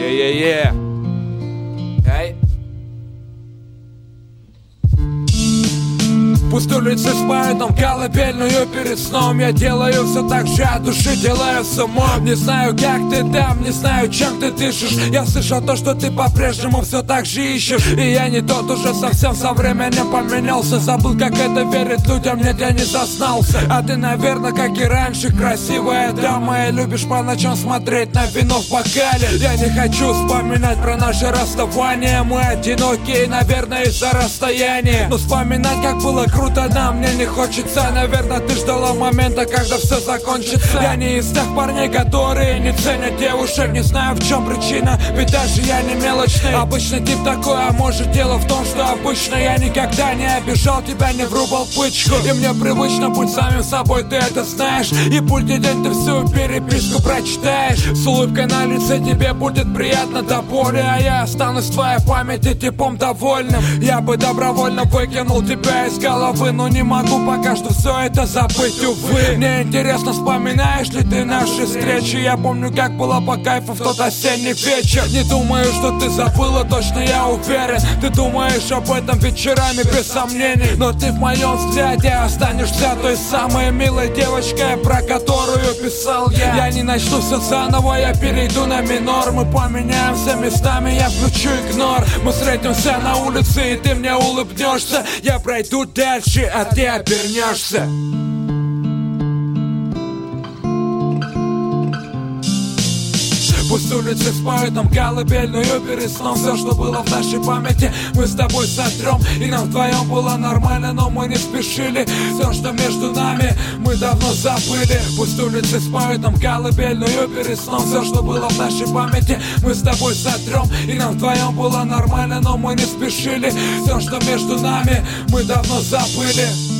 Yeah. Эй. Пусть улицы спают нам колыбельную перед сном. Я делаю все так же, от души делаю с умом. Не знаю, как ты там, не знаю, чем ты дышишь. Я слышал то, что ты по-прежнему все так же ищешь. И я не тот уже совсем со временем поменялся. Забыл, как это верить людям, нет, я не зазнался. А ты, наверное, как и раньше, красивая дама. И любишь по ночам смотреть на вино в бокале. Я не хочу вспоминать про наше расставание. Мы одинокие, наверное, из-за расстояния. Но вспоминать, как было круто, нам мне не хочется. Наверное, ты ждала момента, когда все закончится. Я не из тех парней, которые не ценят девушек. Не знаю, в чем причина, ведь даже я не мелочный. Обычный тип такой, а может дело в том, что обычно я никогда не обижал тебя, не врубал пычку. И мне привычно быть самим собой, ты это знаешь. И будь-где день ты всю переписку прочитаешь. С улыбкой на лице тебе будет приятно до боли. А я останусь в твоей памяти типом довольным. Я бы добровольно выкинул тебя из головы, но не могу пока что все это забыть, увы. Мне интересно, вспоминаешь ли ты наши встречи? Я помню, как было по кайфу в тот осенний вечер. Не думаю, что ты забыла, точно я уверен. Ты думаешь об этом вечерами без сомнений. Но ты в моем взгляде останешься той самой милой девочкой, про которую писал я. Я не начну все заново, я перейду на минор. Мы поменяемся местами, я включу игнор. Мы встретимся на улице, и ты мне улыбнешься. Я пройду дальше, а ты обернешься. Пусть улицы спают нам колыбельную перед сном. Все, что было в нашей памяти, мы с тобой сотрем. И нам вдвоем было нормально, но мы не спешили. Все, что между нами, мы давно забыли. Пусть улицы спают нам колыбельную перед сном. Все, что было в нашей памяти, мы с тобой сотрем. И нам вдвоем было нормально, но мы не спешили. Все, что между нами, мы давно забыли.